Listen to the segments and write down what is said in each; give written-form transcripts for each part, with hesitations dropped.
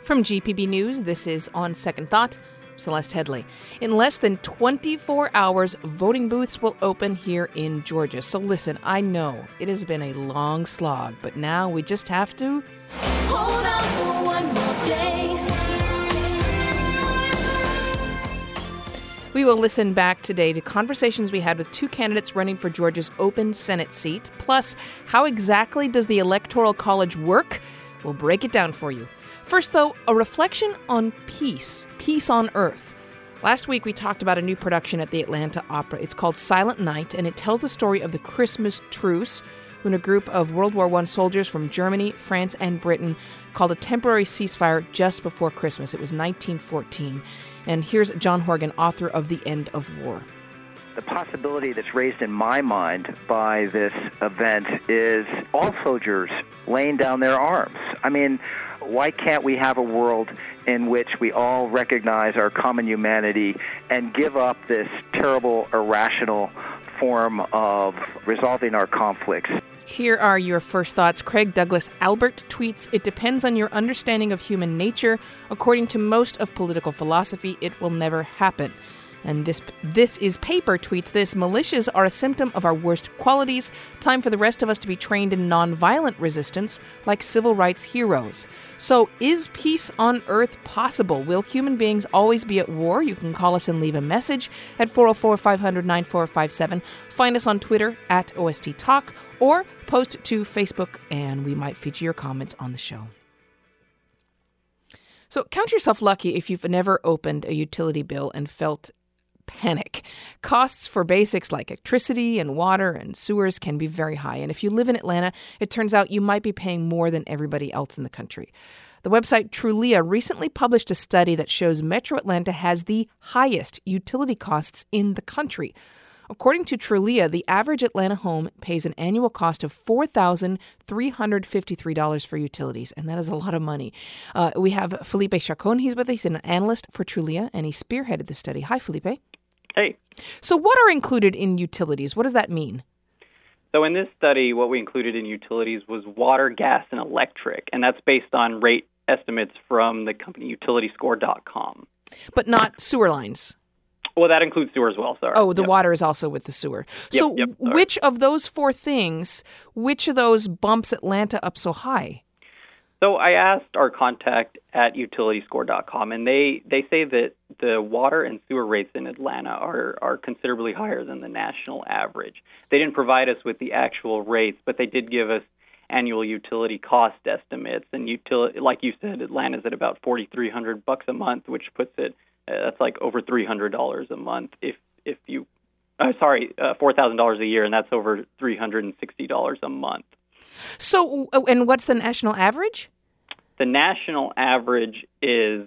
From GPB News, this is On Second Thought. Celeste Headley. In less than 24 hours, voting booths will open here in Georgia. So listen, I know it has been a long slog, but now we just have to hold on for one more day. We will listen back today to conversations we had with two candidates running for Georgia's open Senate seat. Plus, how exactly does the Electoral College work? We'll break it down for you. First, though, a reflection on peace on Earth. Last week, we talked about a new production at the Atlanta Opera. It's called Silent Night, and it tells the story of the Christmas truce, when a group of World War I soldiers from Germany, France, and Britain called a temporary ceasefire just before Christmas. It was 1914. And here's John Horgan, author of The End of War. The possibility that's raised in my mind by this event is all soldiers laying down their arms. I mean, why can't we have a world in which we all recognize our common humanity and give up this terrible, irrational form of resolving our conflicts? Here are your first thoughts. Craig Douglas Albert tweets, "It depends on your understanding of human nature. According to most of political philosophy, it will never happen." And this is Paper tweets this, "Militias are a symptom of our worst qualities. Time for the rest of us to be trained in nonviolent resistance like civil rights heroes." So is peace on Earth possible? Will human beings always be at war? You can call us and leave a message at 404-500-9457. Find us on Twitter at OST Talk or post to Facebook and we might feature your comments on the show. So count yourself lucky if you've never opened a utility bill and felt panic. Costs for basics like electricity and water and sewers can be very high. And if you live in Atlanta, it turns out you might be paying more than everybody else in the country. The website Trulia recently published a study that shows Metro Atlanta has the highest utility costs in the country. According to Trulia, the average Atlanta home pays an annual cost of $4,353 for utilities, and that is a lot of money. We have Felipe Chacon. He's with us. He's an analyst for Trulia, and he spearheaded the study. Hi, Felipe. Hey. So what are included in utilities? What does that mean? So in this study, what we included in utilities was water, gas, and electric, and that's based on rate estimates from the company utilityscore.com. But not sewer lines? Well, that includes sewer as well, sorry. Oh, the water is also with the sewer. So which of those four things, which of those bumps Atlanta up so high? So I asked our contact at utilityscore.com, and they say that the water and sewer rates in Atlanta are considerably higher than the national average. They didn't provide us with the actual rates, but they did give us annual utility cost estimates. And like you said, Atlanta's at about $4,300 a month, which puts it that's like over $300 a month. $4,000 a year, and that's over $360 a month. So, and what's the national average? The national average is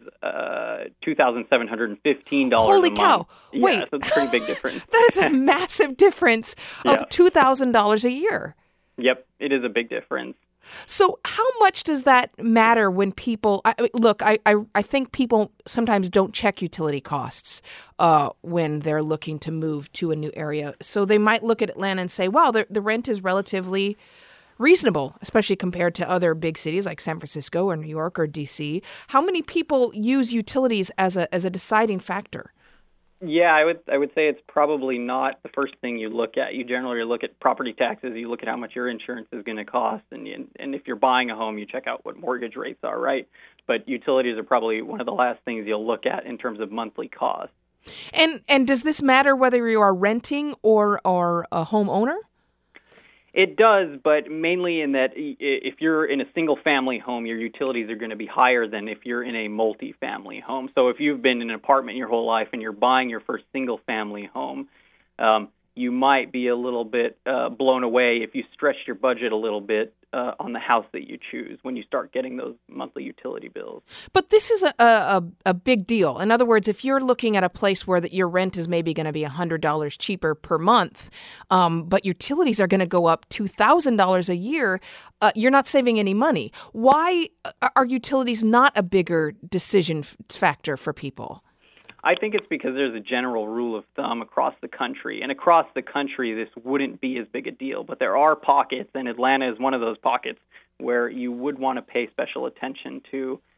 $2,715 Holy a month. cow. Wait. Yeah, so it's a pretty big difference. That is a massive difference of $2,000 a year. Yep, it is a big difference. So how much does that matter when people I think people sometimes don't check utility costs when they're looking to move to a new area. So they might look at Atlanta and say, wow, the rent is relatively reasonable, especially compared to other big cities like San Francisco or New York or D.C. How many people use utilities as a deciding factor? Yeah, I would say it's probably not the first thing you look at. You generally look at property taxes. You look at how much your insurance is going to cost, and if you're buying a home, you check out what mortgage rates are, right? But utilities are probably one of the last things you'll look at in terms of monthly costs. And does this matter whether you are renting or a homeowner? It does, but mainly in that if you're in a single-family home, your utilities are going to be higher than if you're in a multi-family home. So if you've been in an apartment your whole life and you're buying your first single-family home, you might be a little bit blown away if you stretch your budget a little bit on the house that you choose when you start getting those monthly utility bills. But this is a big deal. In other words, if you're looking at a place where your rent is maybe going to be $100 cheaper per month, but utilities are going to go up $2,000 a year, you're not saving any money. Why are utilities not a bigger decision factor for people? I think it's because there's a general rule of thumb across the country. And across the country, this wouldn't be as big a deal. But there are pockets, and Atlanta is one of those pockets, where you would want to pay special attention to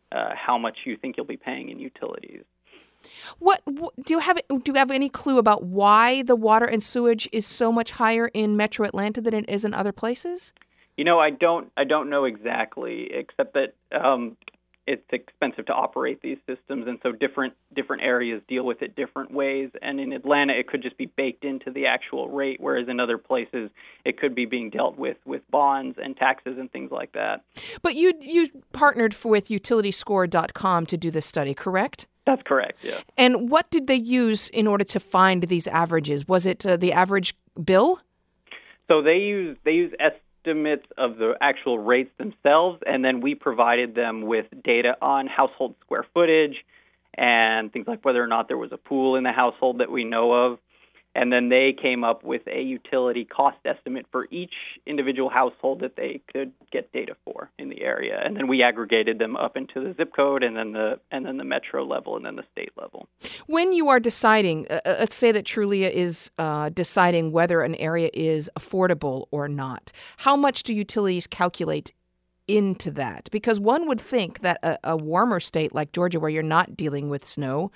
how much you think you'll be paying in utilities. What do you have any clue about why the water and sewage is so much higher in Metro Atlanta than it is in other places? I don't know exactly, except that it's expensive to operate these systems, and so different areas deal with it different ways. And in Atlanta, it could just be baked into the actual rate, whereas in other places, it could be being dealt with bonds and taxes and things like that. But you partnered with utilityscore.com to do this study, correct? That's correct, yeah. And what did they use in order to find these averages? Was it the average bill? So they use estimates of the actual rates themselves, and then we provided them with data on household square footage and things like whether or not there was a pool in the household that we know of. And then they came up with a utility cost estimate for each individual household that they could get data for in the area. And then we aggregated them up into the zip code and then the metro level and then the state level. When you are deciding, let's say that Trulia is deciding whether an area is affordable or not, how much do utilities calculate into that? Because one would think that a warmer state like Georgia, where you're not dealing with snow,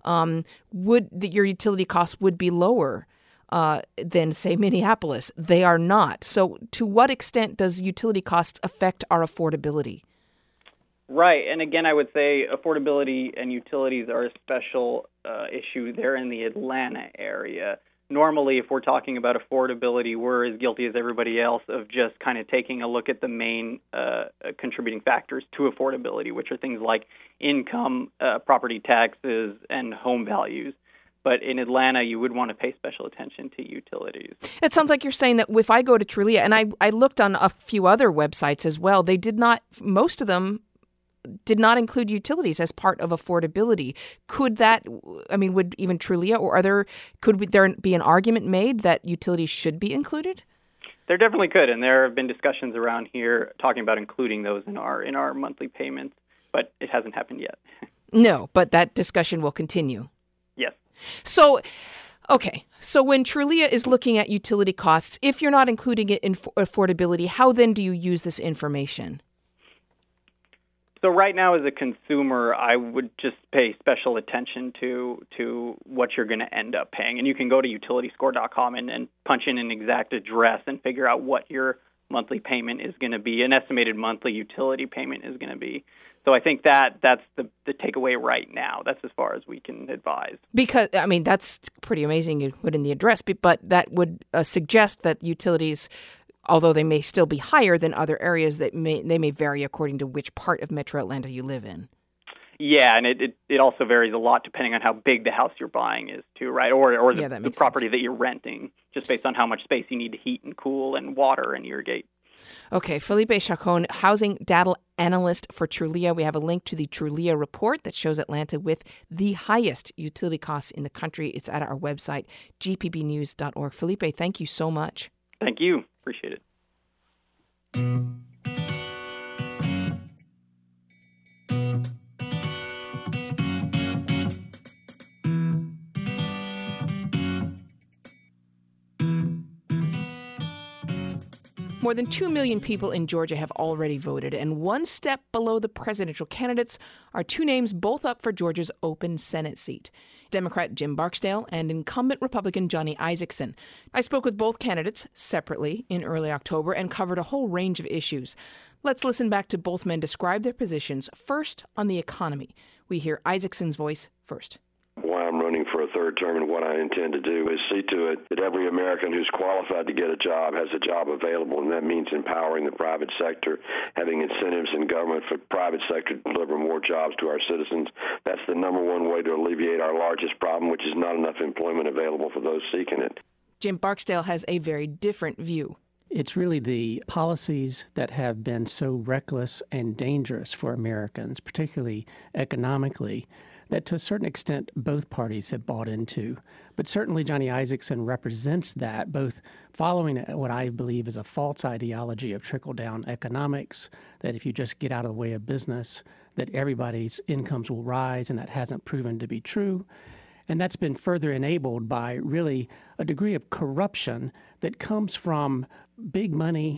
your utility costs would be lower than, say, Minneapolis. They are not. So to what extent does utility costs affect our affordability? Right. And again, I would say affordability and utilities are a special issue there in the Atlanta area. Normally, if we're talking about affordability, we're as guilty as everybody else of just kind of taking a look at the main contributing factors to affordability, which are things like income, property taxes, and home values. But in Atlanta, you would want to pay special attention to utilities. It sounds like you're saying that if I go to Trulia, and I looked on a few other websites as well, they did not, most of them did not include utilities as part of affordability. Would even Trulia could there be an argument made that utilities should be included? There definitely could, and there have been discussions around here talking about including those in our monthly payments, but it hasn't happened yet. No, but that discussion will continue. Yes. So when Trulia is looking at utility costs, if you're not including it in affordability, how then do you use this information? So right now, as a consumer, I would just pay special attention to what you're going to end up paying. And you can go to utilityscore.com and punch in an exact address and figure out what your monthly payment is going to be, an estimated monthly utility payment is going to be. So I think that's the takeaway right now. That's as far as we can advise. Because, that's pretty amazing you put in the address, but that would suggest that utilities, although they may still be higher than other areas, they may vary according to which part of Metro Atlanta you live in. Yeah, and it also varies a lot depending on how big the house you're buying is too, right? Or the property that you're renting, just based on how much space you need to heat and cool and water and irrigate. Okay, Felipe Chacon, housing data analyst for Trulia. We have a link to the Trulia report that shows Atlanta with the highest utility costs in the country. It's at our website, gpbnews.org. Felipe, thank you so much. Thank you. Appreciate it. More than 2 million people in Georgia have already voted, and one step below the presidential candidates are two names both up for Georgia's open Senate seat: Democrat Jim Barksdale and incumbent Republican Johnny Isakson. I spoke with both candidates separately in early October and covered a whole range of issues. Let's listen back to both men describe their positions. First, on the economy. We hear Isakson's voice first. Why I'm running for a third term and what I intend to do is see to it that every American who's qualified to get a job has a job available, and that means empowering the private sector, having incentives in government for private sector to deliver more jobs to our citizens. That's the number one way to alleviate our largest problem, which is not enough employment available for those seeking it. Jim Barksdale has a very different view. It's really the policies that have been so reckless and dangerous for Americans, particularly economically, that to a certain extent both parties have bought into. But certainly Johnny Isakson represents that, both following what I believe is a false ideology of trickle-down economics, that if you just get out of the way of business, that everybody's incomes will rise, and that hasn't proven to be true. And that's been further enabled by really a degree of corruption that comes from big money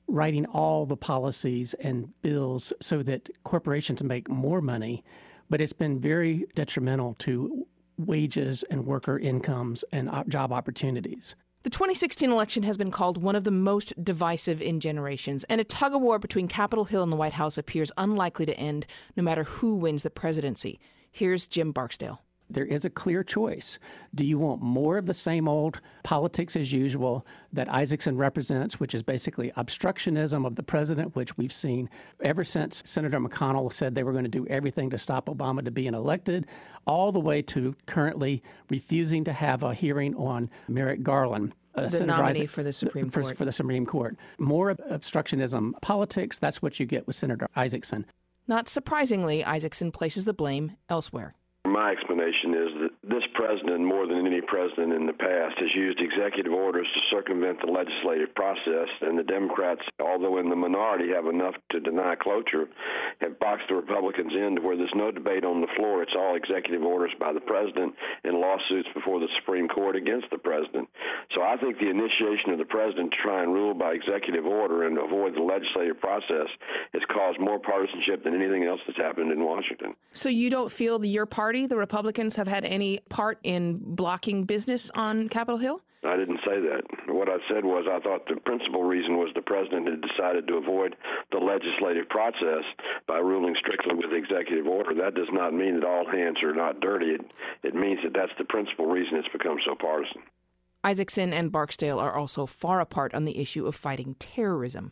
writing all the policies and bills so that corporations make more money, but it's been very detrimental to wages and worker incomes and job opportunities. The 2016 election has been called one of the most divisive in generations, and a tug-of-war between Capitol Hill and the White House appears unlikely to end no matter who wins the presidency. Here's Jim Barksdale. There is a clear choice. Do you want more of the same old politics as usual that Isakson represents, which is basically obstructionism of the president, which we've seen ever since Senator McConnell said they were going to do everything to stop Obama to being elected, all the way to currently refusing to have a hearing on Merrick Garland, the nominee for the Supreme Court. For the Supreme Court. More obstructionism politics, that's what you get with Senator Isakson. Not surprisingly, Isakson places the blame elsewhere. My explanation is that this president, more than any president in the past, has used executive orders to circumvent the legislative process, and the Democrats, although in the minority have enough to deny cloture, have boxed the Republicans in to where there's no debate on the floor. It's all executive orders by the president and lawsuits before the Supreme Court against the president. So I think the initiation of the president to try and rule by executive order and avoid the legislative process has caused more partisanship than anything else that's happened in Washington. So you don't feel that your party, the Republicans, have had any part in blocking business on Capitol Hill? I didn't say that. What I said was I thought the principal reason was the president had decided to avoid the legislative process by ruling strictly with executive order. That does not mean that all hands are not dirty. It means that that's the principal reason it's become so partisan. Isakson and Barksdale are also far apart on the issue of fighting terrorism.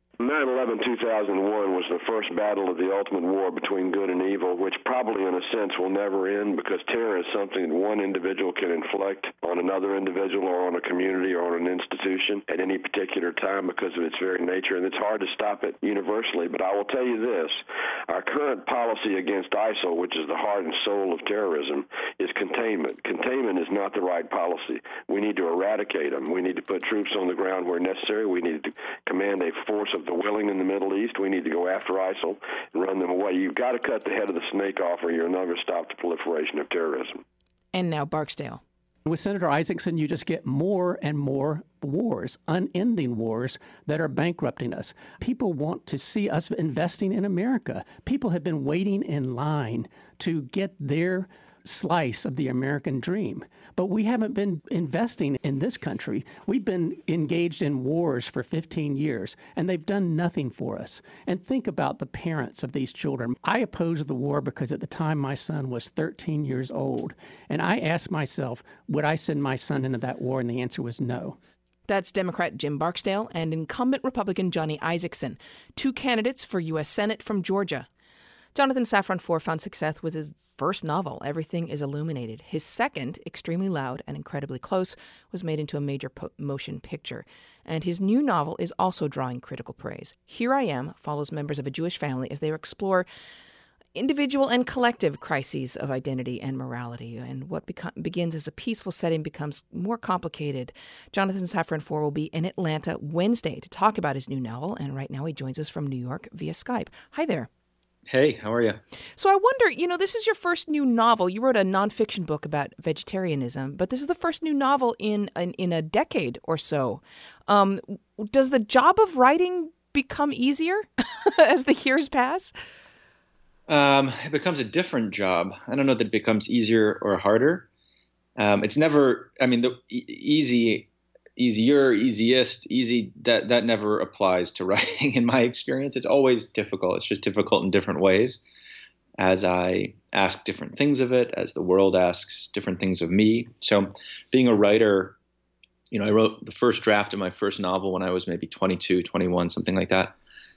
9/11/2001 was the first battle of the ultimate war between good and evil, which probably in a sense will never end because terror is something that one individual can inflict on another individual or on a community or on an institution at any particular time because of its very nature, and it's hard to stop it universally. But I will tell you this, our current policy against ISIL, which is the heart and soul of terrorism, is containment. Containment is not the right policy. We need to eradicate them. We need to put troops on the ground where necessary. We need to command a force of the willing in the Middle East. We need to go after ISIL and run them away. You've got to cut the head of the snake off or you'll never stop the proliferation of terrorism. And now Barksdale. With Senator Isakson, you just get more and more wars, unending wars that are bankrupting us. People want to see us investing in America. People have been waiting in line to get their slice of the American dream. But we haven't been investing in this country. We've been engaged in wars for 15 years, and they've done nothing for us. And think about the parents of these children. I opposed the war because at the time my son was 13 years old. And I asked myself, would I send my son into that war? And the answer was no. That's Democrat Jim Barksdale and incumbent Republican Johnny Isakson, two candidates for U.S. Senate from Georgia. Jonathan Safran Foer found success with his first novel, Everything is Illuminated. His second, Extremely Loud and Incredibly Close, was made into a major motion picture. And his new novel is also drawing critical praise. Here I Am follows members of a Jewish family as they explore individual and collective crises of identity and morality. And what begins as a peaceful setting becomes more complicated. Jonathan Safran Foer will be in Atlanta Wednesday to talk about his new novel. And right now he joins us from New York via Skype. Hi there. Hey, how are you? So I wonder, this is your first new novel. You wrote a nonfiction book about vegetarianism, but this is the first new novel in a decade or so. Does the job of writing become easier as the years pass? It becomes a different job. I don't know that it becomes easier or harder. It's never, the easier, easiest, easy, that never applies to writing in my experience. It's always difficult. It's just difficult in different ways as I ask different things of it, as the world asks different things of me. So being a writer, I wrote the first draft of my first novel when I was maybe 22, 21, something like that.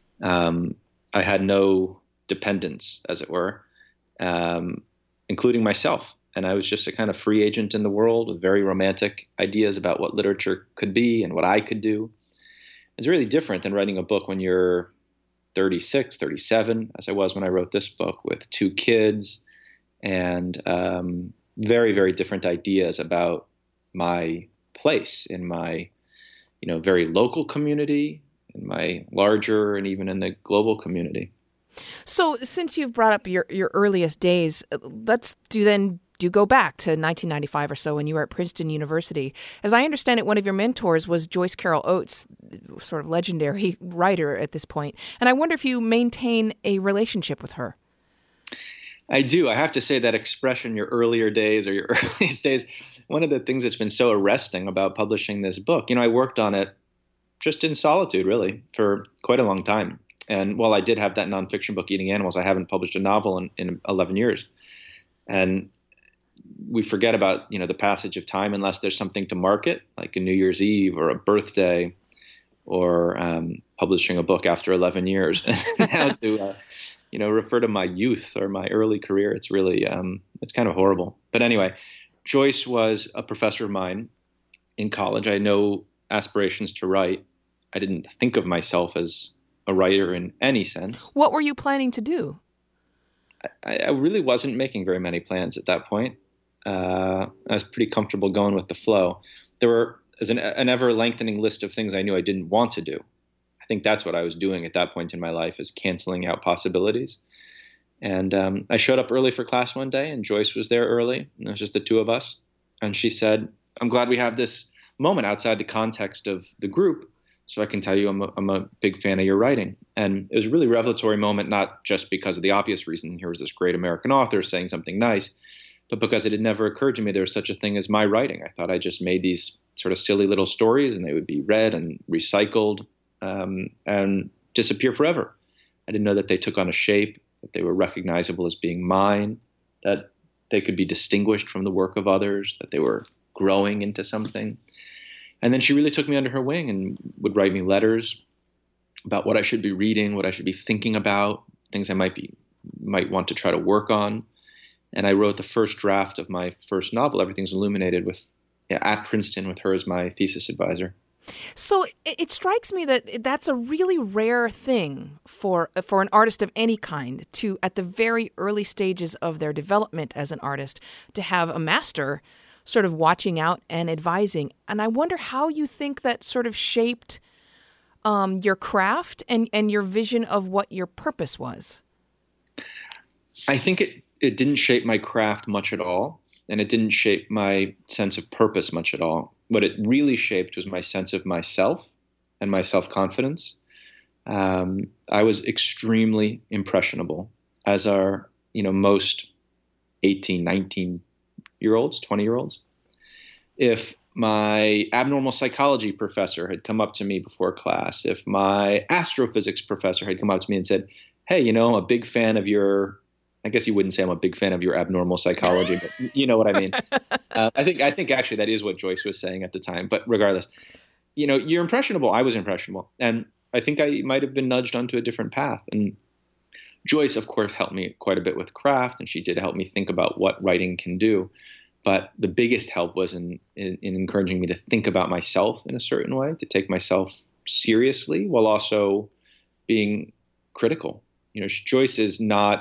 I had no dependence, as it were, including myself. And I was just a kind of free agent in the world with very romantic ideas about what literature could be and what I could do. It's really different than writing a book when you're 36, 37, as I was when I wrote this book, with 2 kids and very, very different ideas about my place in my, very local community, in my larger and even in the global community. So since you've brought up your earliest days, let's do do go back to 1995 or so when you were at Princeton University. As I understand it, one of your mentors was Joyce Carol Oates, sort of legendary writer at this point. And I wonder if you maintain a relationship with her. I do. I have to say that expression, your earlier days or your earliest days, one of the things that's been so arresting about publishing this book, I worked on it just in solitude, really, for quite a long time. And while I did have that nonfiction book, Eating Animals, I haven't published a novel in 11 years. And we forget about, the passage of time unless there's something to market, like a New Year's Eve or a birthday or publishing a book after 11 years. And now to, refer to my youth or my early career, it's really, it's kind of horrible. But anyway, Joyce was a professor of mine in college. I had no aspirations to write. I didn't think of myself as a writer in any sense. What were you planning to do? I really wasn't making very many plans at that point. I was pretty comfortable going with the flow. There were an ever-lengthening list of things I knew I didn't want to do. I think that's what I was doing at that point in my life, is canceling out possibilities. And I showed up early for class one day, and Joyce was there early, and it was just the two of us. And she said, "I'm glad we have this moment outside the context of the group, so I can tell you I'm a big fan of your writing." And it was a really revelatory moment, not just because of the obvious reason, here was this great American author saying something nice, but because it had never occurred to me there was such a thing as my writing. I thought I just made these sort of silly little stories, and they would be read and recycled and disappear forever. I didn't know that they took on a shape, that they were recognizable as being mine, that they could be distinguished from the work of others, that they were growing into something. And then she really took me under her wing and would write me letters about what I should be reading, what I should be thinking about, things I might want to try to work on. And I wrote the first draft of my first novel, Everything's Illuminated, at Princeton with her as my thesis advisor. So it strikes me that that's a really rare thing for an artist of any kind to, at the very early stages of their development as an artist, to have a master sort of watching out and advising. And I wonder how you think that sort of shaped your craft and your vision of what your purpose was. I think it didn't shape my craft much at all, and it didn't shape my sense of purpose much at all. What it really shaped was my sense of myself and my self-confidence. I was extremely impressionable, as are, most 18, 19-year-olds, 20-year-olds. If my abnormal psychology professor had come up to me before class, if my astrophysics professor had come up to me and said, "Hey, I'm a big fan of your," I guess you wouldn't say I'm a big fan of your abnormal psychology, but you know what I mean. I think actually that is what Joyce was saying at the time. But regardless, you're impressionable. I was impressionable. And I think I might have been nudged onto a different path. And Joyce, of course, helped me quite a bit with craft, and she did help me think about what writing can do. But the biggest help was in encouraging me to think about myself in a certain way, to take myself seriously while also being critical. Joyce is not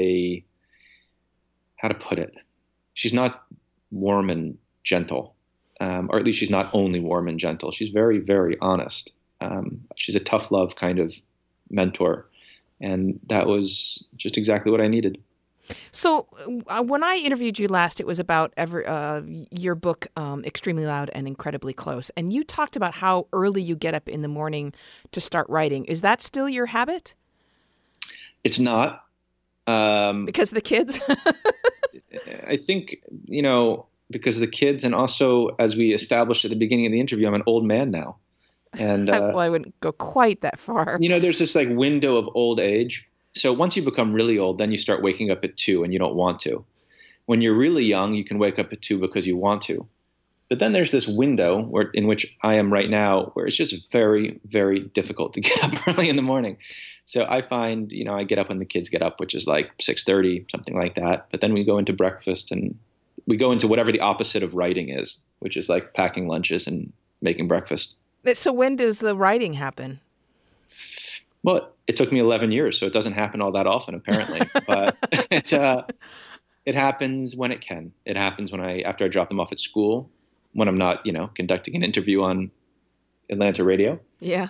how to put it? She's not warm and gentle, or at least she's not only warm and gentle. She's very, very honest. She's a tough love kind of mentor. And that was just exactly what I needed. So when I interviewed you last, it was about your book, Extremely Loud and Incredibly Close. And you talked about how early you get up in the morning to start writing. Is that still your habit? It's not. Because of the kids? I think, because of the kids, and also, as we established at the beginning of the interview, I'm an old man now. And well, I wouldn't go quite that far. There's this window of old age. So once you become really old, then you start waking up at 2 and you don't want to. When you're really young, you can wake up at 2 because you want to. But then there's this window in which I am right now, where it's just very, very difficult to get up early in the morning. So I find, I get up when the kids get up, which is like 6:30, something like that. But then we go into breakfast and we go into whatever the opposite of writing is, which is like packing lunches and making breakfast. So when does the writing happen? Well, it took me 11 years, so it doesn't happen all that often, apparently. But it happens when it can. It happens after I drop them off at school, when I'm not, conducting an interview on Atlanta radio. Yeah.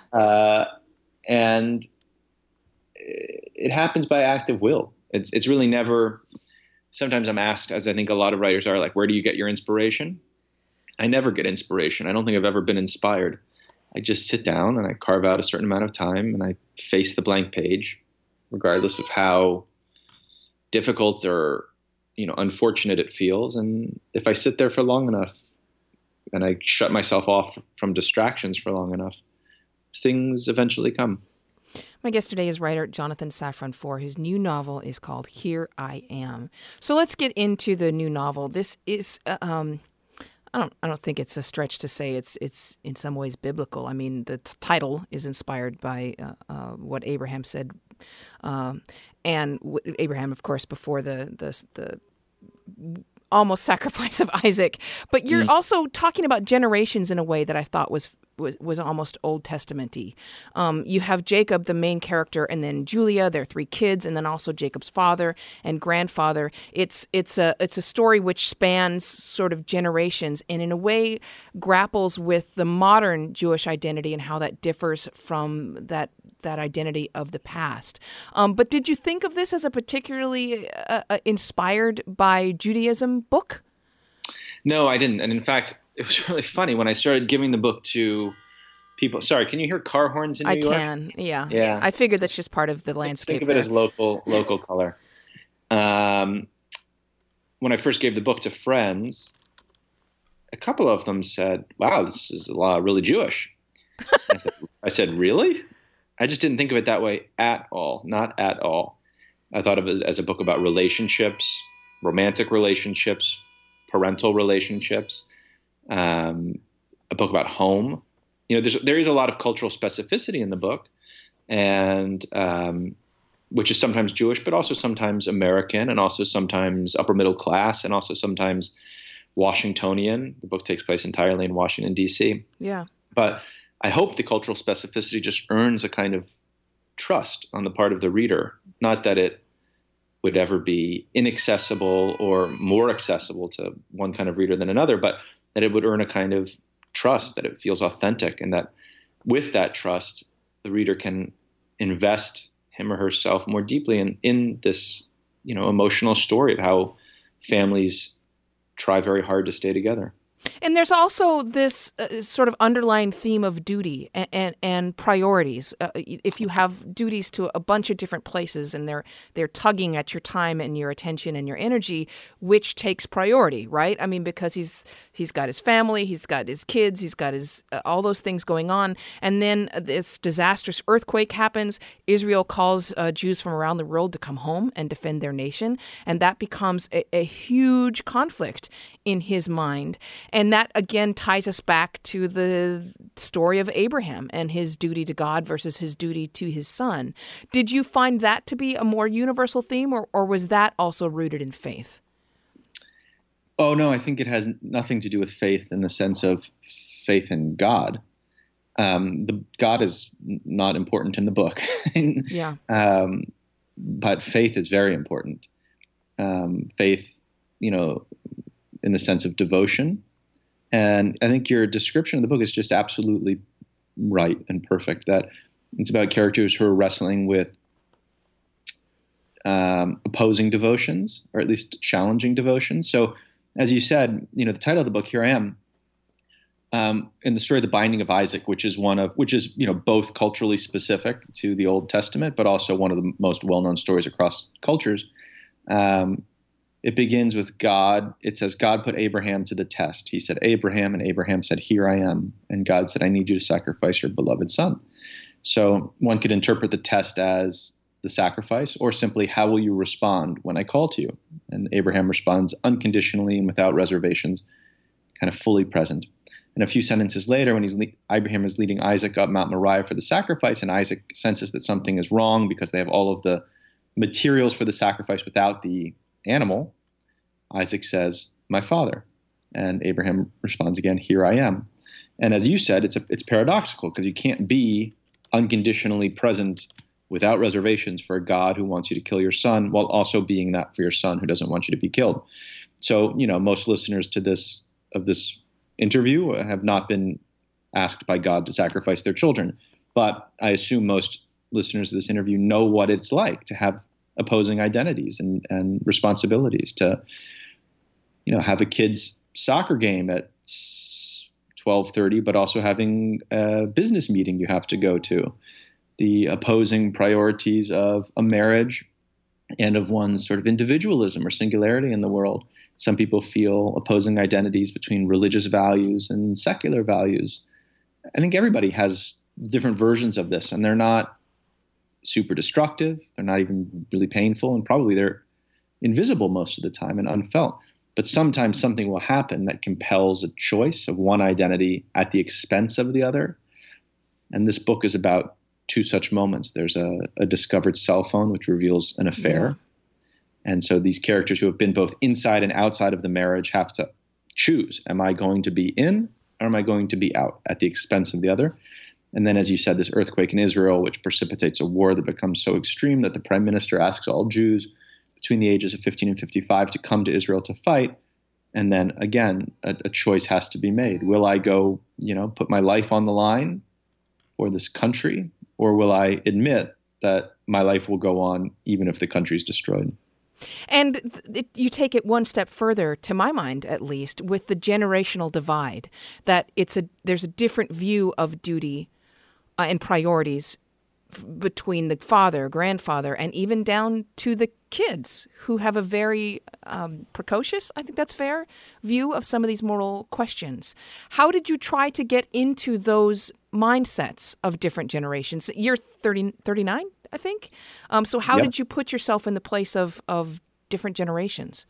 And it happens by act of will. It's really never sometimes I'm asked, as I think a lot of writers are, like, where do you get your inspiration? I never get inspiration. I don't think I've ever been inspired. I just sit down and I carve out a certain amount of time and I face the blank page, regardless of how difficult or, unfortunate it feels. And if I sit there for long enough and I shut myself off from distractions for long enough, things eventually come. My guest today is writer Jonathan Safran Foer. His new novel is called Here I Am. So let's get into the new novel. This is, I don't think it's a stretch to say it's in some ways biblical. I mean, the title is inspired by what Abraham said, and Abraham, of course, before the almost sacrifice of Isaac. But you're also talking about generations in a way that I thought was almost Old Testament-y. You have Jacob, the main character, and then Julia, their 3 kids, and then also Jacob's father and grandfather. It's a story which spans sort of generations and in a way grapples with the modern Jewish identity and how that differs from that identity of the past. But did you think of this as a particularly inspired by Judaism book? No, I didn't. And in fact, it was really funny when I started giving the book to people. Sorry, can you hear car horns in New York? I can, yeah. Yeah. I figured that's just part of the landscape. Think of it as local color. When I first gave the book to friends, a couple of them said, "Wow, this is really Jewish." I said, "Really?" I just didn't think of it that way at all. Not at all. I thought of it as a book about relationships, romantic relationships, parental relationships, a book about home. There is a lot of cultural specificity in the book, and which is sometimes Jewish, but also sometimes American, and also sometimes upper middle class, and also sometimes Washingtonian. The book takes place entirely in Washington, D.C. Yeah. But I hope the cultural specificity just earns a kind of trust on the part of the reader, not that it would ever be inaccessible or more accessible to one kind of reader than another, but that it would earn a kind of trust, that it feels authentic, and that with that trust, the reader can invest him or herself more deeply in this, emotional story of how families try very hard to stay together. And there's also this sort of underlying theme of duty and priorities. If you have duties to a bunch of different places and they're tugging at your time and your attention and your energy, which takes priority, right? I mean, because he's got his family, he's got his kids, he's got his all those things going on, and then this disastrous earthquake happens. Israel calls Jews from around the world to come home and defend their nation, and that becomes a huge conflict in his mind. And that, again, ties us back to the story of Abraham and his duty to God versus his duty to his son. Did you find that to be a more universal theme, or was that also rooted in faith? Oh, no, I think it has nothing to do with faith in the sense of faith in God. The God is not important in the book. Yeah. But faith is very important. Faith, in the sense of devotion. And I think your description of the book is just absolutely right and perfect, that it's about characters who are wrestling with opposing devotions, or at least challenging devotions. So as you said, the title of the book, Here I Am, in the story of the binding of Isaac, which is both culturally specific to the Old Testament, but also one of the most well-known stories across cultures. It begins with God. It says, God put Abraham to the test. He said, Abraham, and Abraham said, here I am. And God said, I need you to sacrifice your beloved son. So one could interpret the test as the sacrifice, or simply, how will you respond when I call to you? And Abraham responds unconditionally and without reservations, kind of fully present. And a few sentences later, when Abraham is leading Isaac up Mount Moriah for the sacrifice, and Isaac senses that something is wrong because they have all of the materials for the sacrifice without the animal, Isaac says, my father. And Abraham responds again, here I am. And as you said, it's paradoxical, because you can't be unconditionally present without reservations for a God who wants you to kill your son, while also being that for your son who doesn't want you to be killed. So, most listeners to this interview have not been asked by God to sacrifice their children. But I assume most listeners of this interview know what it's like to have opposing identities and responsibilities, to, have a kid's soccer game at 12:30, but also having a business meeting you have to go to, the opposing priorities of a marriage and of one's sort of individualism or singularity in the world. Some people feel opposing identities between religious values and secular values. I think everybody has different versions of this, and they're not super destructive. They're not even really painful, and probably they're invisible most of the time and unfelt. But sometimes something will happen that compels a choice of one identity at the expense of the other. And this book is about two such moments. There's a discovered cell phone, which reveals an affair. Yeah. And so these characters who have been both inside and outside of the marriage have to choose. Am I going to be in, or am I going to be out at the expense of the other? And then, as you said, this earthquake in Israel, which precipitates a war that becomes so extreme that the prime minister asks all Jews between the ages of 15 and 55 to come to Israel to fight. And then again, a choice has to be made. Will I go, put my life on the line for this country, or will I admit that my life will go on even if the country is destroyed? And you take it one step further, to my mind at least, with the generational divide, that there's a different view of duty and priorities between the father, grandfather, and even down to the kids, who have a very precocious, I think that's fair, view of some of these moral questions. How did you try to get into those mindsets of different generations? You're 39, I think. So how did you put yourself in the place of different generations?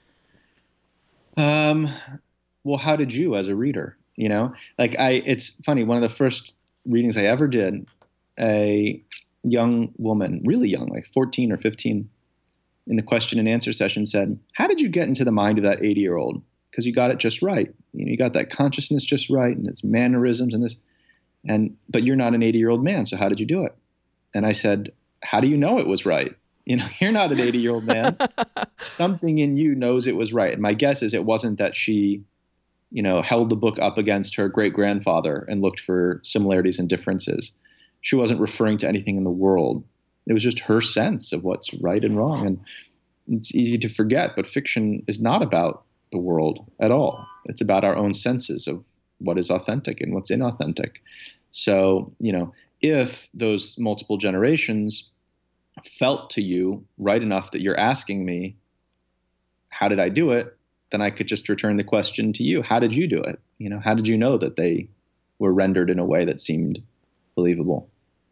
Well, how did you as a reader? It's funny, one of the first readings I ever did, a young woman, really young, like 14 or 15, in the question and answer session said, how did you get into the mind of that 80-year-old? Because you got it just right. You got that consciousness just right, and its mannerisms and this, but you're not an 80-year-old man, so how did you do it? And I said, how do you know it was right? You're not an 80-year-old man. Something in you knows it was right. And my guess is it wasn't that she, held the book up against her great-grandfather and looked for similarities and differences. She wasn't referring to anything in the world. It was just her sense of what's right and wrong. And it's easy to forget, but fiction is not about the world at all. It's about our own senses of what is authentic and what's inauthentic. So, if those multiple generations felt to you right enough that you're asking me, how did I do it? Then I could just return the question to you. How did you do it? How did you know that they were rendered in a way that seemed believable?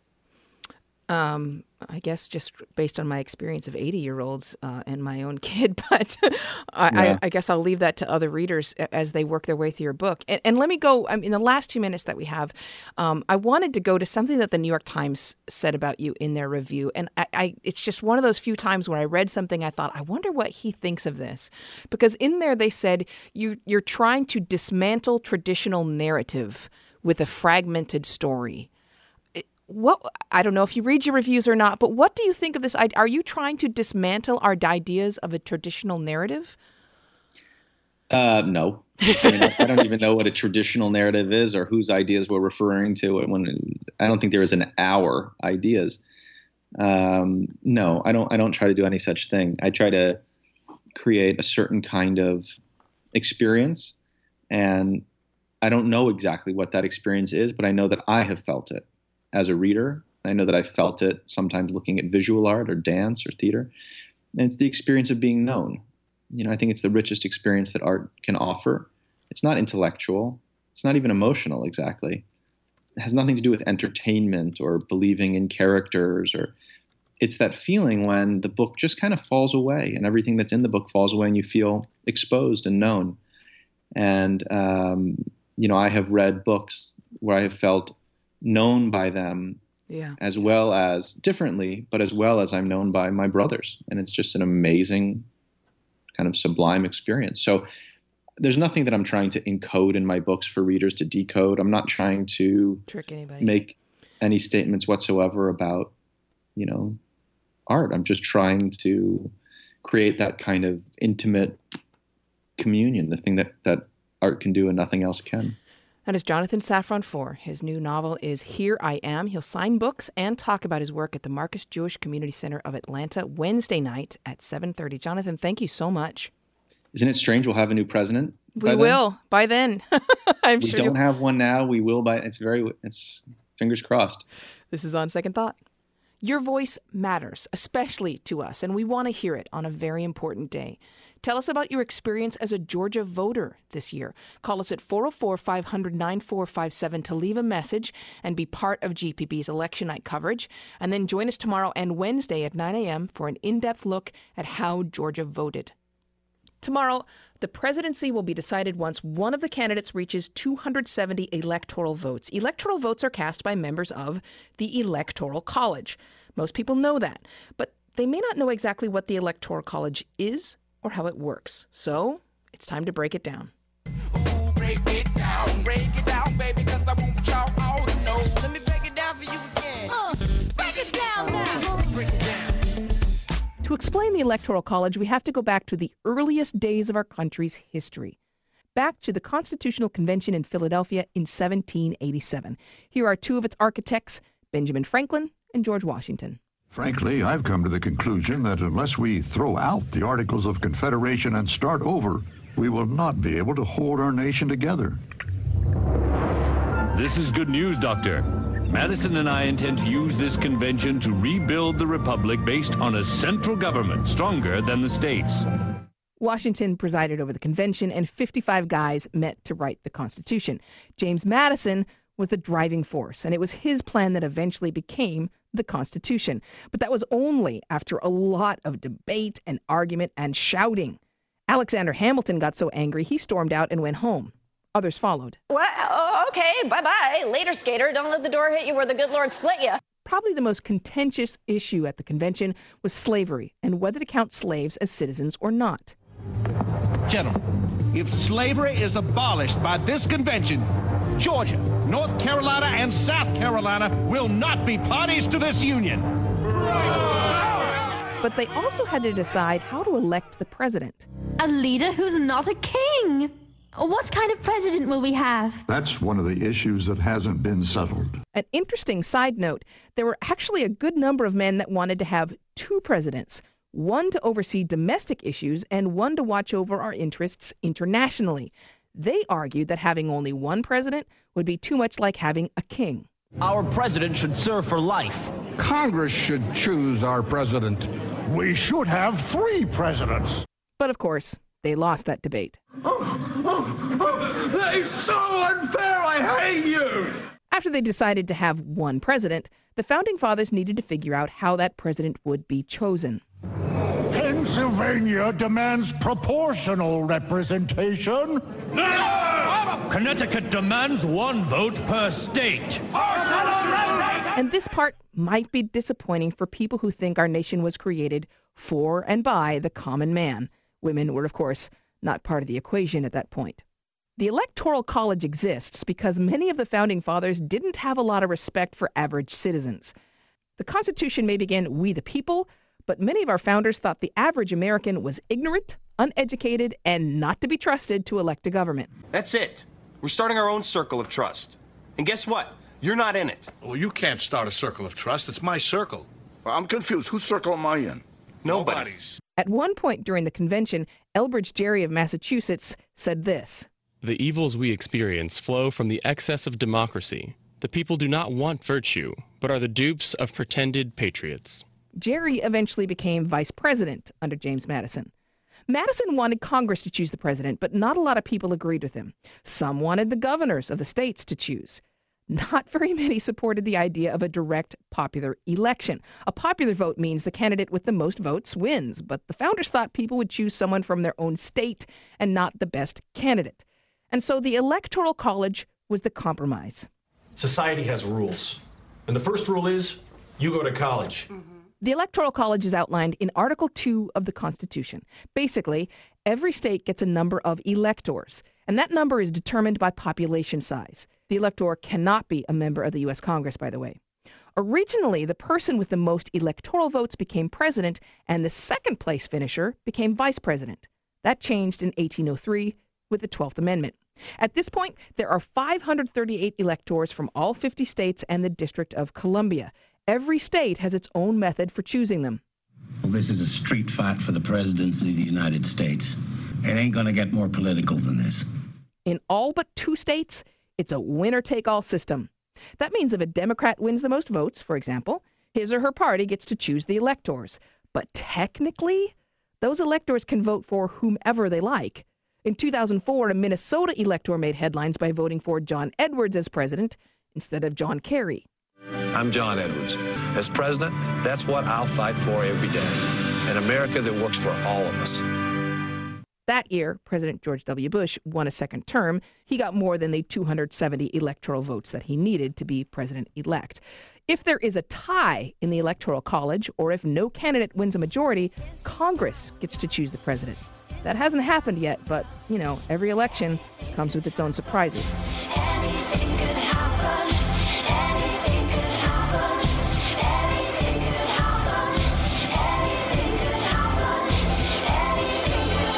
I guess just based on my experience of 80-year-olds and my own kid, but I guess I'll leave that to other readers as they work their way through your book. And let me go, in the last 2 minutes that we have, I wanted to go to something that the New York Times said about you in their review. And it's just one of those few times where I read something, I thought, I wonder what he thinks of this. Because in there they said, you're trying to dismantle traditional narrative with a fragmented story. I don't know if you read your reviews or not, but what do you think of this? Are you trying to dismantle our ideas of a traditional narrative? No. I don't even know what a traditional narrative is or whose ideas we're referring to. I don't think there is an our ideas. No, I don't try to do any such thing. I try to create a certain kind of experience, and I don't know exactly what that experience is, but I know that I have felt it. As a reader, I know that I felt it sometimes looking at visual art or dance or theater. And it's the experience of being known. I think it's the richest experience that art can offer. It's not intellectual. It's not even emotional exactly. It has nothing to do with entertainment or believing in characters, or it's that feeling when the book just kind of falls away and everything that's in the book falls away and you feel exposed and known. And, I have read books where I have felt known by them as well as differently, but as well as I'm known by my brothers. And it's just an amazing kind of sublime experience. So there's nothing that I'm trying to encode in my books for readers to decode. I'm not trying to trick anybody, make any statements whatsoever about, art. I'm just trying to create that kind of intimate communion, the thing that art can do and nothing else can. That is Jonathan Safran Foer. His new novel is Here I Am. He'll sign books and talk about his work at the Marcus Jewish Community Center of Atlanta Wednesday night at 7:30. Jonathan, thank you so much. Isn't it strange we'll have a new president? We will by then. I'm we sure don't have one now. We will by it's fingers crossed. This is On Second Thought. Your voice matters, especially to us, and we want to hear it on a very important day. Tell us about your experience as a Georgia voter this year. Call us at 404-500-9457 to leave a message and be part of GPB's election night coverage. And then join us tomorrow and Wednesday at 9 a.m. for an in-depth look at how Georgia voted. Tomorrow, the presidency will be decided once one of the candidates reaches 270 electoral votes. Electoral votes are cast by members of the Electoral College. Most people know that, but they may not know exactly what the Electoral College is or how it works. So, it's time to break it down. Ooh, break it down, baby, 'cause I want y'all all to know. Let me break it down for you again. Break it down now. Break it down. To explain the Electoral College, we have to go back to the earliest days of our country's history. Back to the Constitutional Convention in Philadelphia in 1787. Here are two of its architects, Benjamin Franklin and George Washington. Frankly, I've come to the conclusion that unless we throw out the Articles of Confederation and start over, we will not be able to hold our nation together. This is good news, Doctor. Madison and I intend to use this convention to rebuild the republic based on a central government stronger than the states. Washington presided over the convention, and 55 guys met to write the Constitution. James Madison was the driving force, and it was his plan that eventually became the Constitution. But that was only after a lot of debate and argument and shouting. Alexander Hamilton got so angry he stormed out and went home. Others followed. Well, okay, bye-bye. Later, skater. Don't let the door hit you where the good Lord split you. Probably the most contentious issue at the convention was slavery and whether to count slaves as citizens or not. Gentlemen, if slavery is abolished by this convention, Georgia, North Carolina, and South Carolina will not be parties to this union. But they also had to decide how to elect the president. A leader who's not a king. What kind of president will we have? That's one of the issues that hasn't been settled. An interesting side note, there were actually a good number of men that wanted to have two presidents, one to oversee domestic issues and one to watch over our interests internationally. They argued that having only one president would be too much like having a king. Our president should serve for life. Congress should choose our president. We should have 3 presidents. But of course, they lost that debate. That is so unfair! I hate you! After they decided to have one president, the Founding Fathers needed to figure out how that president would be chosen. Pennsylvania demands proportional representation. No! Connecticut demands 1 vote per state. And this part might be disappointing for people who think our nation was created for and by the common man. Women were, of course, not part of the equation at that point. The Electoral College exists because many of the Founding Fathers didn't have a lot of respect for average citizens. The Constitution may begin, "We the people," but many of our founders thought the average American was ignorant, uneducated, and not to be trusted to elect a government. That's it. We're starting our own circle of trust. And guess what? You're not in it. Well, you can't start a circle of trust. It's my circle. I'm confused. Whose circle am I in? Nobody's. At one point during the convention, Elbridge Gerry of Massachusetts said this: "The evils we experience flow from the excess of democracy. The people do not want virtue, but are the dupes of pretended patriots." Gerry eventually became vice president under James Madison. Madison wanted Congress to choose the president, but not a lot of people agreed with him. Some wanted the governors of the states to choose. Not very many supported the idea of a direct popular election. A popular vote means the candidate with the most votes wins, but the founders thought people would choose someone from their own state and not the best candidate. And so the Electoral College was the compromise. Society has rules. And the first rule is, you go to college. The Electoral College is outlined in Article 2 of the Constitution. Basically, every state gets a number of electors, and that number is determined by population size. The elector cannot be a member of the U.S. Congress, by the way. Originally, the person with the most electoral votes became president, and the second place finisher became vice president. That changed in 1803 with the 12th Amendment. At this point, there are 538 electors from all 50 states and the District of Columbia. Every state has its own method for choosing them. Well, this is a street fight for the presidency of the United States. It ain't going to get more political than this. In all but 2 states, it's a winner-take-all system. That means if a Democrat wins the most votes, for example, his or her party gets to choose the electors. But technically, those electors can vote for whomever they like. In 2004, a Minnesota elector made headlines by voting for John Edwards as president instead of John Kerry. I'm John Edwards. As president, that's what I'll fight for every day. An America that works for all of us. That year, President George W. Bush won a second term. He got more than the 270 electoral votes that he needed to be president-elect. If there is a tie in the Electoral College, or if no candidate wins a majority, Congress gets to choose the president. That hasn't happened yet, but, every election comes with its own surprises. Anything could happen. Anything could happen. Anything could happen. Anything could happen. Anything could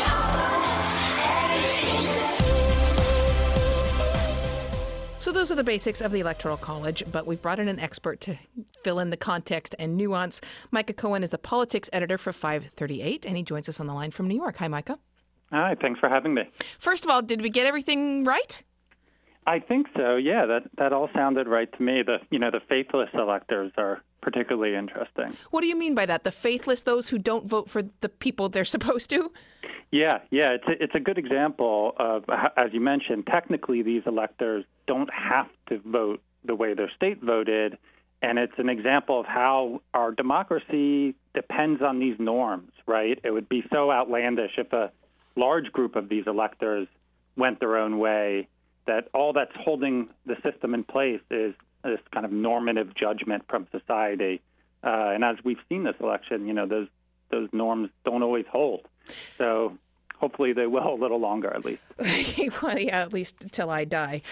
happen. So those are the basics of the Electoral College, but we've brought in an expert to fill in the context and nuance. Micah Cohen is the politics editor for 538, and he joins us on the line from New York. Hi, Micah. Hi, thanks for having me. First of all, did we get everything right? I think so, yeah. That all sounded right to me. The faithless electors are particularly interesting. What do you mean by that? The faithless, those who don't vote for the people they're supposed to? Yeah. It's a good example of, as you mentioned, technically these electors don't have to vote the way their state voted, and it's an example of how our democracy depends on these norms, right? It would be so outlandish if a large group of these electors went their own way, that all that's holding the system in place is this kind of normative judgment from society. And as we've seen this election, those norms don't always hold. So hopefully they will a little longer, at least. Well, yeah, at least till I die.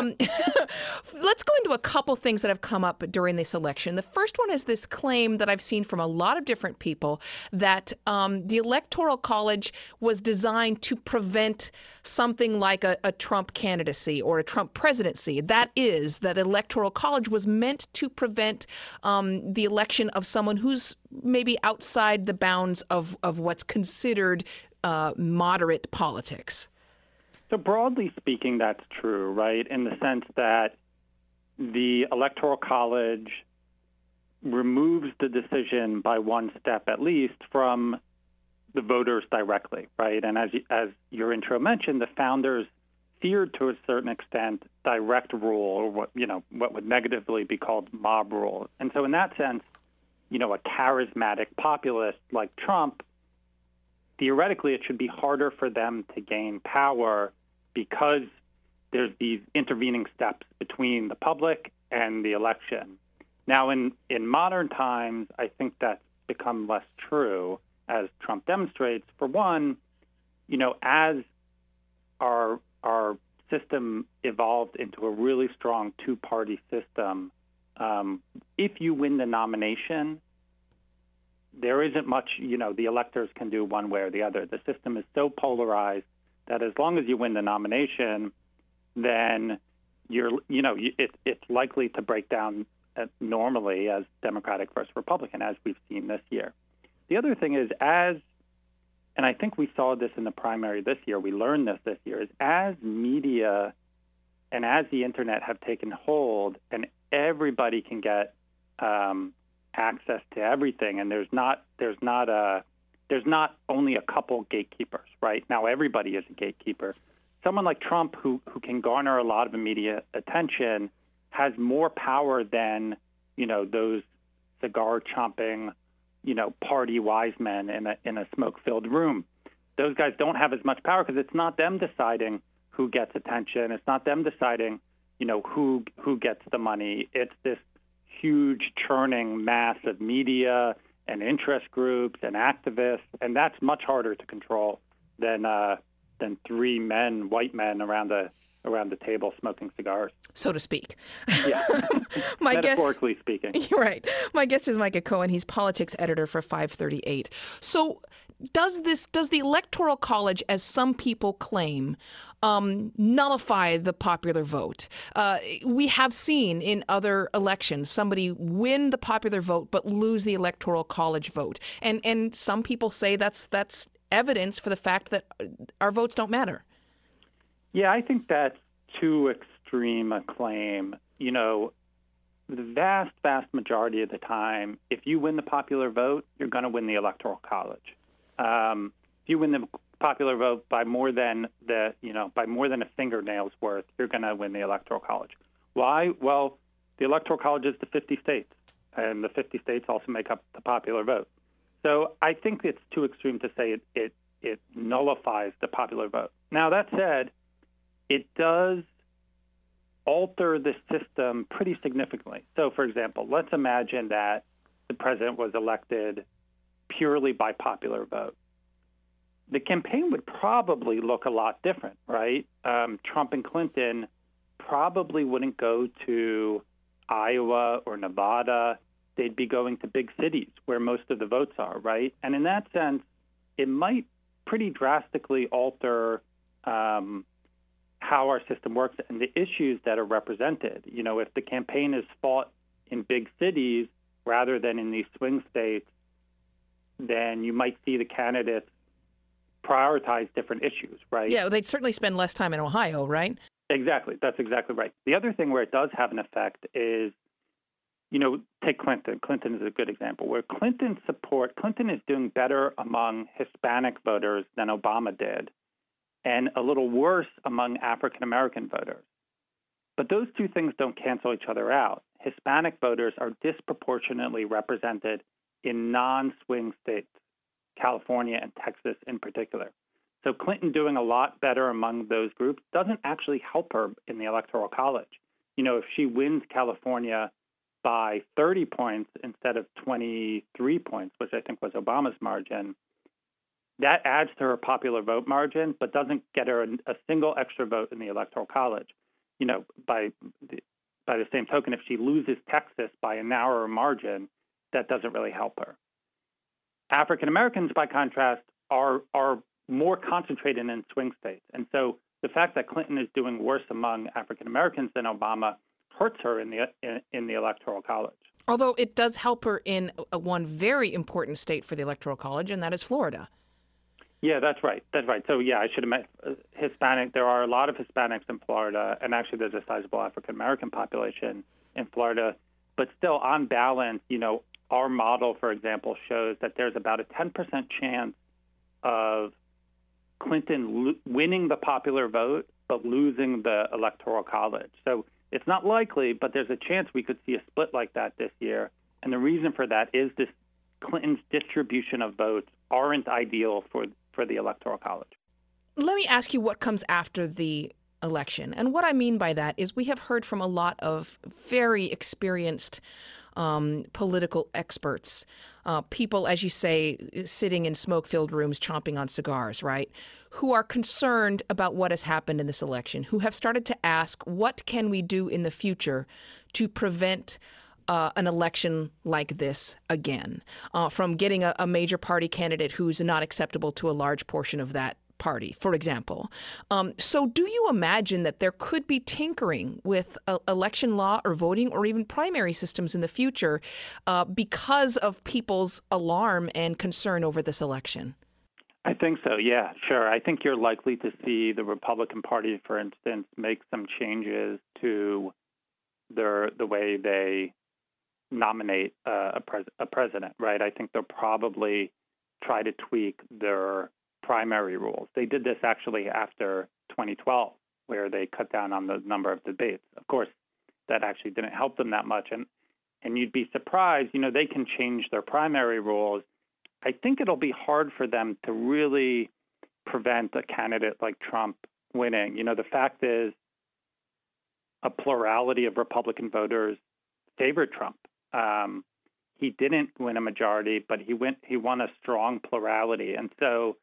Let's go into a couple things that have come up during this election. The first one is this claim that I've seen from a lot of different people that the Electoral College was designed to prevent something like a Trump candidacy or a Trump presidency. That is, that Electoral College was meant to prevent the election of someone who's maybe outside the bounds of what's considered moderate politics. So broadly speaking, that's true, right? In the sense that the Electoral College removes the decision by one step, at least, from the voters directly, right? And as your intro mentioned, the founders feared to a certain extent direct rule, or what would negatively be called mob rule. And so in that sense, a charismatic populist like Trump, theoretically, it should be harder for them to gain power because there's these intervening steps between the public and the election. Now, in modern times, I think that's become less true, as Trump demonstrates. For one, as our system evolved into a really strong two-party system, if you win the nomination, there isn't much, the electors can do one way or the other. The system is so polarized that as long as you win the nomination, then it's likely to break down normally as Democratic versus Republican, as we've seen this year. The other thing is, and I think we saw this in the primary this year, we learned this year, is as media and as the internet have taken hold and everybody can get access to everything, and there's not only a couple gatekeepers, right? Now everybody is a gatekeeper. Someone like Trump, who can garner a lot of media attention, has more power than those cigar chomping party wise men in a smoke filled room. Those guys don't have as much power because it's not them deciding who gets attention. It's not them deciding who gets the money. It's this huge churning mass of media and interest groups and activists, and that's much harder to control than three white men around the table smoking cigars, so to speak. Yeah, metaphorically speaking. You're right. My guest is Micah Cohen. He's politics editor for 538. So does the Electoral College, as some people claim, nullify the popular vote? We have seen in other elections somebody win the popular vote but lose the Electoral College vote, and some people say that's evidence for the fact that our votes don't matter. Yeah, I think that's too extreme a claim. You know, the vast majority of the time, if you win the popular vote, you're going to win the Electoral College. If you win the popular vote by more than a fingernail's worth, you're going to win the Electoral College. Why? Well, the Electoral College is the 50 states, and the 50 states also make up the popular vote. So I think it's too extreme to say it nullifies the popular vote. Now, that said, it does alter the system pretty significantly. So, for example, let's imagine that the president was elected purely by popular vote. The campaign would probably look a lot different, right? Trump and Clinton probably wouldn't go to Iowa or Nevada. They'd be going to big cities where most of the votes are, right? And in that sense, it might pretty drastically alter how our system works and the issues that are represented. You know, if the campaign is fought in big cities rather than in these swing states, then you might see the candidates prioritize different issues, right? Yeah, they'd certainly spend less time in Ohio, right? Exactly. That's exactly right. The other thing where it does have an effect is, you know, take Clinton. Clinton is a good example where Clinton is doing better among Hispanic voters than Obama did, and a little worse among African-American voters. But those two things don't cancel each other out. Hispanic voters are disproportionately represented in non-swing states, California and Texas in particular. So Clinton doing a lot better among those groups doesn't actually help her in the Electoral College. You know, if she wins California by 30 points instead of 23 points, which I think was Obama's margin, that adds to her popular vote margin, but doesn't get her a single extra vote in the Electoral College. You know, by the same token, if she loses Texas by a narrower margin, that doesn't really help her. African Americans, by contrast, are more concentrated in swing states. And so the fact that Clinton is doing worse among African Americans than Obama hurts her in the Electoral College. Although it does help her in one very important state for the Electoral College, and that is Florida. Yeah, that's right. That's right. So, yeah, I should have meant Hispanic. There are a lot of Hispanics in Florida, and actually there's a sizable African-American population in Florida. But still, on balance, you know, our model, for example, shows that there's about a 10% chance of Clinton winning the popular vote but losing the Electoral College. So it's not likely, but there's a chance we could see a split like that this year. And the reason for that is this Clinton's distribution of votes aren't ideal for the Electoral College. Let me ask you what comes after the election. And what I mean by that is we have heard from a lot of very experienced political experts, people, as you say, sitting in smoke-filled rooms chomping on cigars, right, who are concerned about what has happened in this election, who have started to ask, what can we do in the future to prevent an election like this again, from getting a major party candidate who's not acceptable to a large portion of that party, for example. So do you imagine that there could be tinkering with election law or voting or even primary systems in the future because of people's alarm and concern over this election? I think so, yeah, sure. I think you're likely to see the Republican Party, for instance, make some changes to the way they nominate a president, right? I think they'll probably try to tweak their primary rules. They did this actually after 2012, where they cut down on the number of debates. Of course, that actually didn't help them that much. And you'd be surprised, you know, they can change their primary rules. I think it'll be hard for them to really prevent a candidate like Trump winning. You know, the fact is a plurality of Republican voters favored Trump. He didn't win a majority, but he won a strong plurality. And so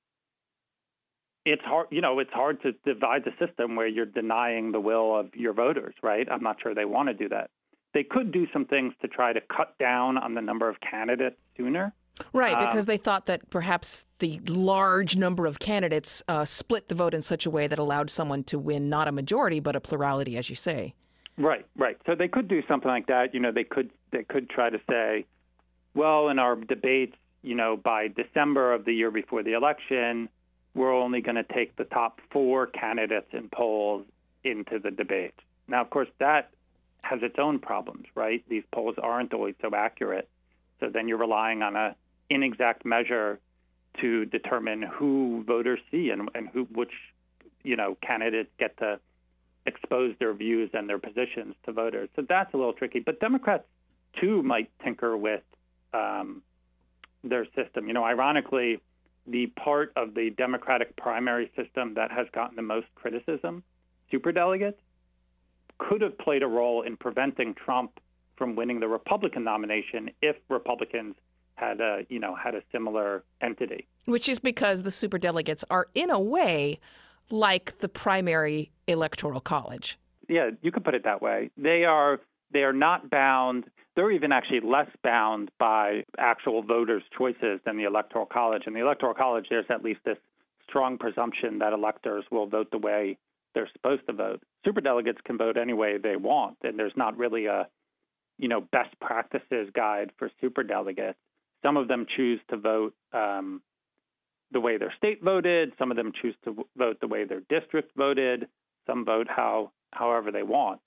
it's hard, you know, it's hard to divide the system where you're denying the will of your voters, right? I'm not sure they want to do that. They could do some things to try to cut down on the number of candidates sooner. Right, because they thought that perhaps the large number of candidates split the vote in such a way that allowed someone to win not a majority, but a plurality, as you say. Right. So they could do something like that. They could try to say, well, in our debates, by December of the year before the election, we're only going to take the top 4 candidates in polls into the debate. Now, of course, that has its own problems, right? These polls aren't always so accurate. So then you're relying on a inexact measure to determine who voters see and which candidates get to expose their views and their positions to voters. So that's a little tricky. But Democrats, too, might tinker with their system. Ironically, the part of the Democratic primary system that has gotten the most criticism, superdelegates, could have played a role in preventing Trump from winning the Republican nomination if Republicans had a similar entity. Which is because the superdelegates are, in a way, like the primary electoral college. Yeah, you could put it that way. They are not bound. They're even actually less bound by actual voters' choices than the Electoral College. In the Electoral College, there's at least this strong presumption that electors will vote the way they're supposed to vote. Superdelegates can vote any way they want, and there's not really a best practices guide for superdelegates. Some of them choose to vote the way their state voted. Some of them choose to vote the way their district voted. Some vote however they want.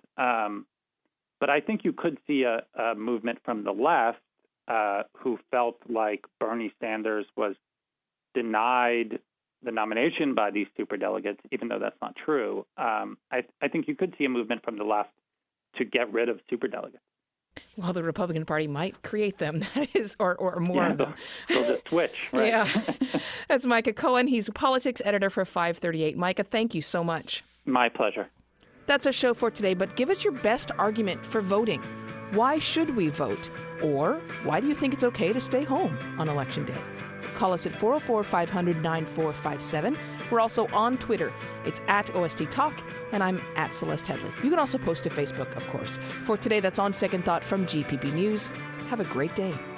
But I think you could see a movement from the left who felt like Bernie Sanders was denied the nomination by these superdelegates, even though that's not true. I think you could see a movement from the left to get rid of superdelegates. Well, the Republican Party might create them, that is, or more of them. They'll just switch, right? Yeah. That's Micah Cohen. He's a politics editor for 538. Micah, thank you so much. My pleasure. That's our show for today, but give us your best argument for voting. Why should we vote? Or why do you think it's okay to stay home on Election Day? Call us at 404-500-9457. We're also on Twitter. It's at OST Talk, and I'm at Celeste Headley. You can also post to Facebook, of course. For today, that's On Second Thought from GPB News. Have a great day.